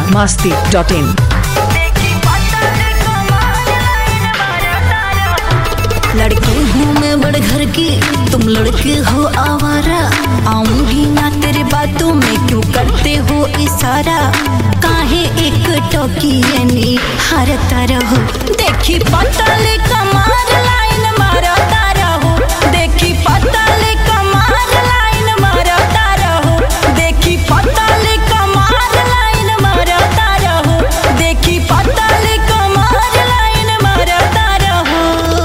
biharmasti.in। लड़के हूँ मैं बड़े घर की, तुम लड़के हो आवारा। आऊंगी ना तेरे बातों में, क्यों करते हो इशारा। काहे एक टोकी हारता रहो। देखी पतली कमार लाइन मारता रहो। देखी पतली कमार लाइन मारता रहो। देखी पतली कमार लाइन मारता रहो। देखी पतली कमार लाइन मारता रहो।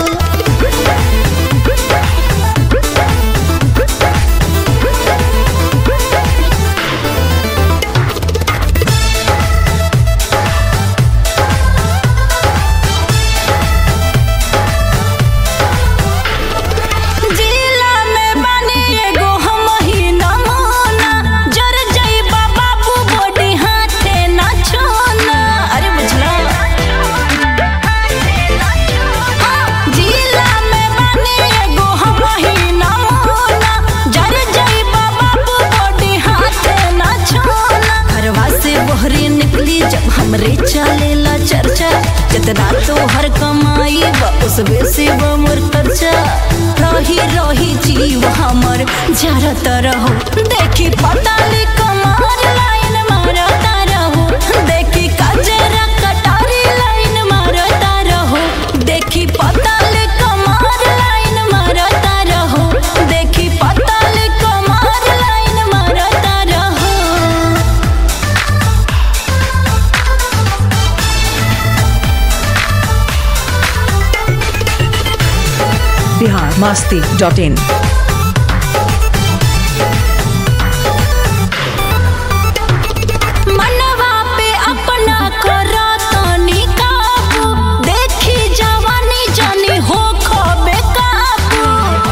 जब हमरे चलेला चर्चा, जितना तो हर कमाई उस बेसी मोर खर्चा। रही रही जीव हमर जरता रहो। देखी पतली कमार लाइन मारता रहो। देखी कजरा कटारी लाइन मारता रहो। देखी पतली कमार लाइन मारता रहो। देखी पतली कमार लाइन मारता रहो। biharmasti.in। मनवा पे अपना करो तनी काबू। देखी जवानी जानी हो खोबे काबू।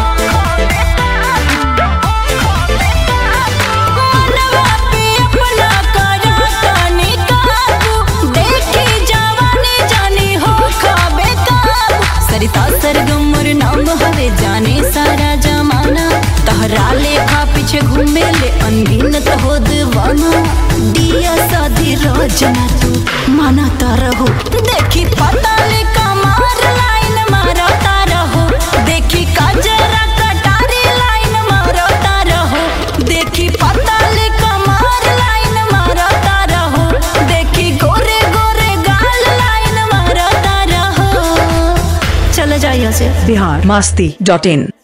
मनवा पे अपना करो तनी काबू। देखी जवानी जानी हो खोबे काबू। सरिता सरगम नाम हवे जाने सारा जमाना। तहरा लेखा पीछे घूमे ले अनगिनत हो दीवाना। दिया शादी रोजना तू मानता रहो। देखी पतली कमार लाइन मारता रहो। देखी कजरा कटारी लाइन मारता रहो। देखी पतली कमार लाइन मारता रहो। देखी गोरे गोरे गाल लाइन मारता रहो। चले जाइए से biharmasti.in।